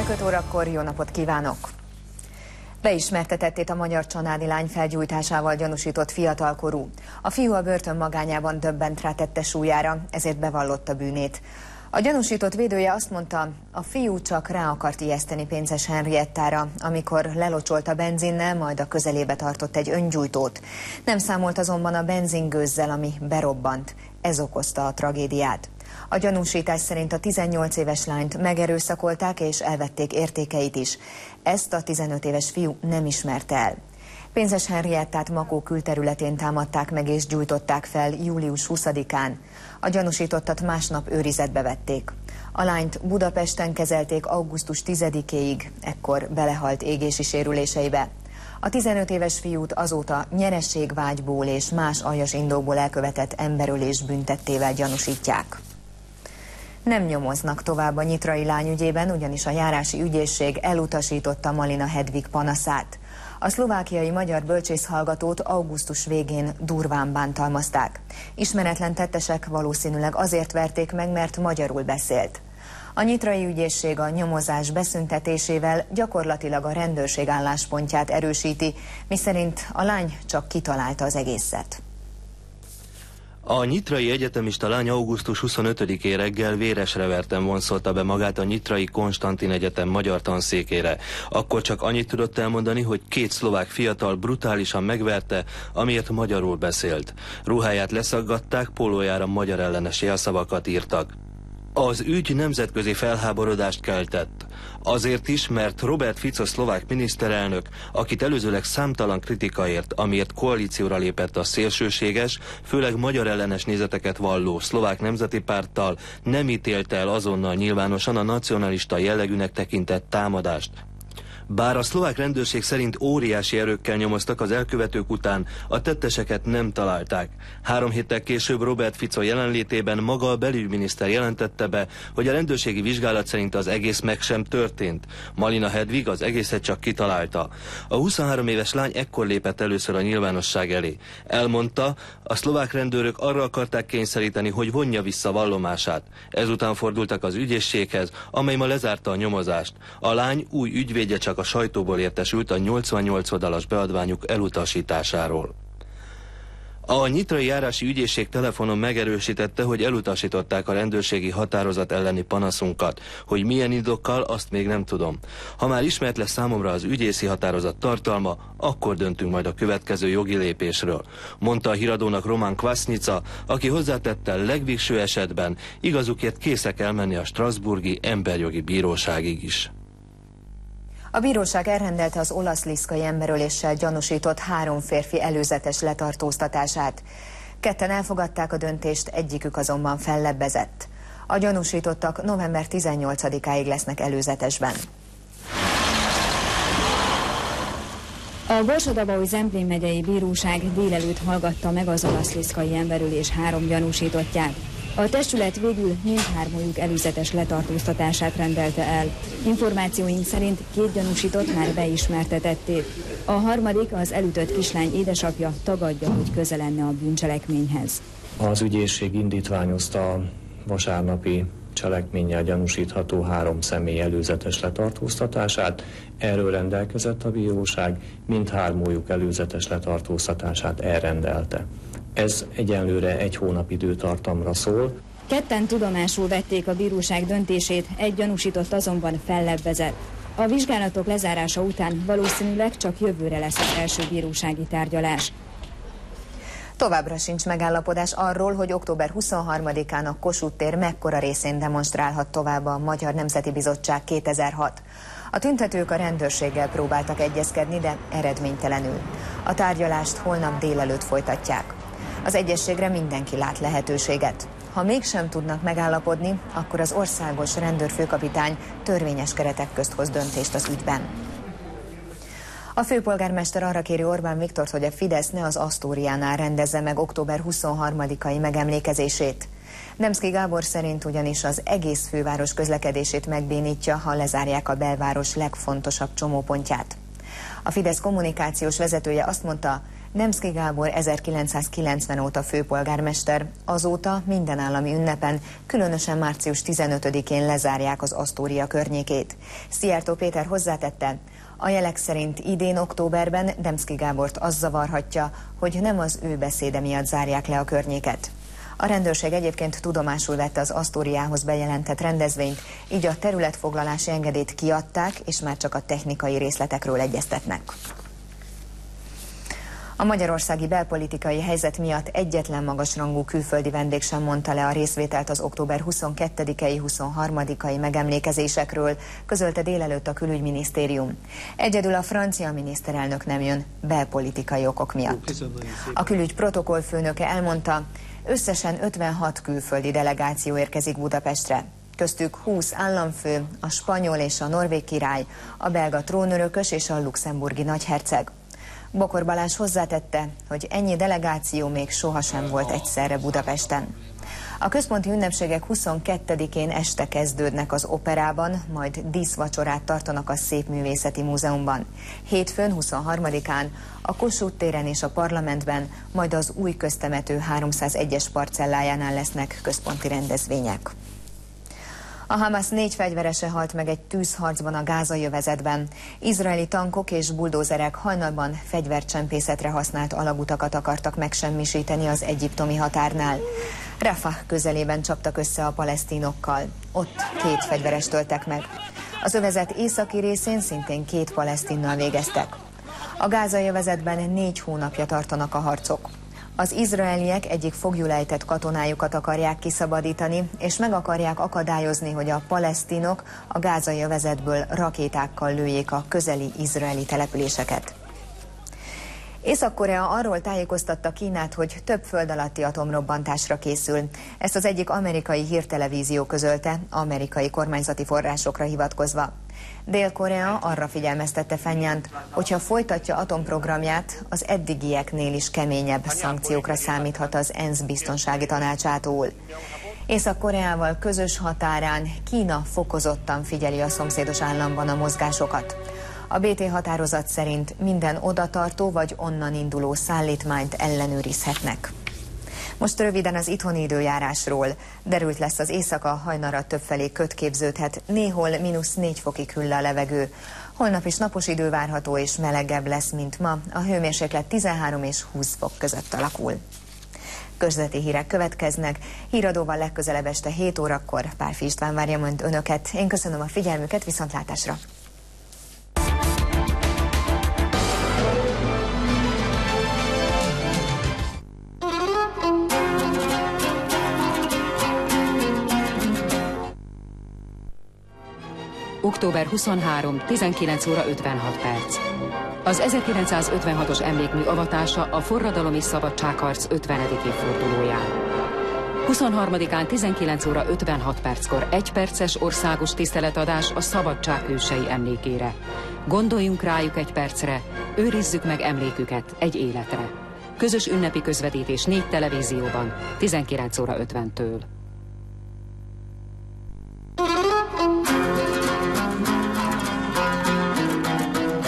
5 órakor jó napot kívánok! Beismertetettét a magyar csanádi lány felgyújtásával gyanúsított fiatalkorú. A fiú a börtön magányában döbbent rá tette súlyára, ezért bevallotta bűnét. A gyanúsított védője azt mondta, a fiú csak rá akart ijeszteni Pénzes Henriettára, amikor lelocsolt a benzinnel, majd a közelébe tartott egy öngyújtót. Nem számolt azonban a benzingőzzel, ami berobbant. Ez okozta a tragédiát. A gyanúsítás szerint a 18 éves lányt megerőszakolták és elvették értékeit is. Ezt a 15 éves fiú nem ismerte el. Pénzes Henriettát Makó külterületén támadták meg és gyújtották fel július 20-án. A gyanúsítottat másnap őrizetbe vették. A lányt Budapesten kezelték augusztus 10-éig, ekkor belehalt égési sérüléseibe. A 15 éves fiút azóta nyereségvágyból és más aljas indokból elkövetett emberölés büntettével gyanúsítják. Nem nyomoznak tovább a nyitrai lány ügyében, ugyanis a járási ügyészség elutasította Malina Hedvig panaszát. A szlovákiai magyar bölcsészhallgatót augusztus végén durván bántalmazták. Ismeretlen tettesek valószínűleg azért verték meg, mert magyarul beszélt. A nyitrai ügyészség a nyomozás beszüntetésével gyakorlatilag a rendőrség álláspontját erősíti, miszerint a lány csak kitalálta az egészet. A nyitrai egyetemista lány augusztus 25-én reggel véresre verten vonszolta be magát a Nyitrai Konstantin Egyetem magyar tanszékére. Akkor csak annyit tudott elmondani, hogy 2 szlovák fiatal brutálisan megverte, amiért magyarul beszélt. Ruháját leszaggatták, pólójára magyar ellenes jelszavakat írtak. Az ügy nemzetközi felháborodást keltett. Azért is, mert Robert Fico szlovák miniszterelnök, akit előzőleg számtalan kritika ért, amiért koalícióra lépett a szélsőséges, főleg magyar ellenes nézeteket valló szlovák nemzeti párttal, nem ítélte el azonnal nyilvánosan a nacionalista jellegűnek tekintett támadást. Bár a szlovák rendőrség szerint óriási erőkkel nyomoztak az elkövetők után, a tetteseket nem találták. 3 héttel később Robert Fico jelenlétében maga a belügyminiszter jelentette be, hogy a rendőrségi vizsgálat szerint az egész meg sem történt. Malina Hedvig az egészet csak kitalálta. A 23 éves lány ekkor lépett először a nyilvánosság elé. Elmondta, a szlovák rendőrök arra akarták kényszeríteni, hogy vonja vissza vallomását. Ezután fordultak az ügyészséghez, amely ma lezárta a nyomozást. A lány új ügyvédje csak a sajtóból értesült a 88 oldalas beadványuk elutasításáról. A nyitrai járási ügyészség telefonon megerősítette, hogy elutasították a rendőrségi határozat elleni panaszunkat. Hogy milyen indokkal, azt még nem tudom. Ha már ismert lesz számomra az ügyészi határozat tartalma, akkor döntünk majd a következő jogi lépésről, mondta a híradónak Roman Kvasnica, aki hozzátette, legvégső esetben igazukért készek elmenni a strasbourgi emberjogi bíróságig is. A bíróság elrendelte az olasz liszkai emberöléssel gyanúsított 3 férfi előzetes letartóztatását. 2 elfogadták a döntést, egyikük azonban fellebbezett. A gyanúsítottak november 18-áig lesznek előzetesben. A Borsod-Abaúj-Zemplén megyei bíróság délelőtt hallgatta meg az olasz liszkai emberölés 3 gyanúsítottját. A testület végül mindhármójuk előzetes letartóztatását rendelte el. Információink szerint 2 gyanúsított már beismertetették. A harmadik, az elütött kislány édesapja tagadja, hogy köze lenne a bűncselekményhez. Az ügyészség indítványozta a vasárnapi cselekménnyel gyanúsítható 3 személy előzetes letartóztatását. Erről rendelkezett a bíróság, mindhármójuk előzetes letartóztatását elrendelte. Ez egyenlőre 1 hónap időtartamra szól. 2 tudomásul vették a bíróság döntését, 1 gyanúsított azonban fellebbezett. A vizsgálatok lezárása után valószínűleg csak jövőre lesz az első bírósági tárgyalás. Továbbra sincs megállapodás arról, hogy október 23-án a Kossuth tér mekkora részén demonstrálhat tovább a Magyar Nemzeti Bizottság 2006. A tüntetők a rendőrséggel próbáltak egyezkedni, de eredménytelenül. A tárgyalást holnap délelőtt folytatják. Az egyezségre mindenki lát lehetőséget. Ha mégsem tudnak megállapodni, akkor az országos rendőrfőkapitány törvényes keretek közt hoz döntést az ügyben. A főpolgármester arra kéri Orbán Viktort, hogy a Fidesz ne az Asztóriánál rendezze meg október 23-ai megemlékezését. Demszky Gábor szerint ugyanis az egész főváros közlekedését megbénítja, ha lezárják a belváros legfontosabb csomópontját. A Fidesz kommunikációs vezetője azt mondta, Nemszky Gábor 1990 óta főpolgármester, azóta minden állami ünnepen, különösen március 15-én lezárják az Asztória környékét. Szijjártó Péter hozzátette, a jelek szerint idén októberben Nemszky Gábort az zavarhatja, hogy nem az ő beszéde miatt zárják le a környéket. A rendőrség egyébként tudomásul vette az Asztóriához bejelentett rendezvényt, így a területfoglalási engedélyt kiadták, és már csak a technikai részletekről egyeztetnek. A magyarországi belpolitikai helyzet miatt egyetlen magasrangú külföldi vendég sem mondta le a részvételt az október 22-i, 23-ai megemlékezésekről, közölte délelőtt a külügyminisztérium. Egyedül a francia miniszterelnök nem jön belpolitikai okok miatt. A külügy protokollfőnöke elmondta, összesen 56 külföldi delegáció érkezik Budapestre. Köztük 20 államfő, a spanyol és a norvég király, a belga trónörökös és a luxemburgi nagyherceg. Bokor Balázs hozzátette, hogy ennyi delegáció még sohasem volt egyszerre Budapesten. A központi ünnepségek 22-én este kezdődnek az Operában, majd díszvacsorát tartanak a Szépművészeti Múzeumban. Hétfőn 23-án a Kossuth téren és a Parlamentben, majd az új köztemető 301-es parcellájánál lesznek központi rendezvények. A Hamas 4 fegyverese halt meg egy tűzharcban a Gázai övezetben. Izraeli tankok és buldózerek hajnalban fegyvercsempészetre használt alagutakat akartak megsemmisíteni az egyiptomi határnál. Rafah közelében csaptak össze a palesztinokkal. Ott 2 fegyverest öltek meg. Az övezet északi részén szintén 2 palesztinnal végeztek. A Gázai övezetben 4 hónapja tartanak a harcok. Az izraeliek egyik foglyul ejtett katonájukat akarják kiszabadítani, és meg akarják akadályozni, hogy a palesztinok a Gázai övezetből rakétákkal lőjék a közeli izraeli településeket. Észak-Korea arról tájékoztatta Kínát, hogy több föld alatti atomrobbantásra készül. Ezt az egyik amerikai hírtelevízió közölte, amerikai kormányzati forrásokra hivatkozva. Dél-Korea arra figyelmeztette Pjöngjant, hogyha folytatja atomprogramját, az eddigieknél is keményebb szankciókra számíthat az ENSZ biztonsági tanácsától. Észak-Koreával közös határán Kína fokozottan figyeli a szomszédos államban a mozgásokat. A BT határozat szerint minden odatartó vagy onnan induló szállítmányt ellenőrizhetnek. Most röviden az itthoni időjárásról. Derült lesz az éjszaka, hajnalra többfelé köd képződhet, néhol -4 fokig hűl a levegő. Holnap is napos idő várható és melegebb lesz, mint ma. A hőmérséklet 13 és 20 fok között alakul. Közéleti hírek következnek. Híradóval legközelebb este 7 órakor Pálfi István várja majd önöket. Én köszönöm a figyelmüket, viszontlátásra! Október 23, 19 óra 56 perc. Az 1956-os emlékmű avatása a forradalom és szabadságharc 50. évfordulóján. 23-án 19 óra 56 perckor 1 perces országos tiszteletadás a szabadság hősei emlékére. Gondoljunk rájuk 1 percre, őrizzük meg emléküket egy életre. Közös ünnepi közvetítés 4 televízióban, 19 óra 50-től.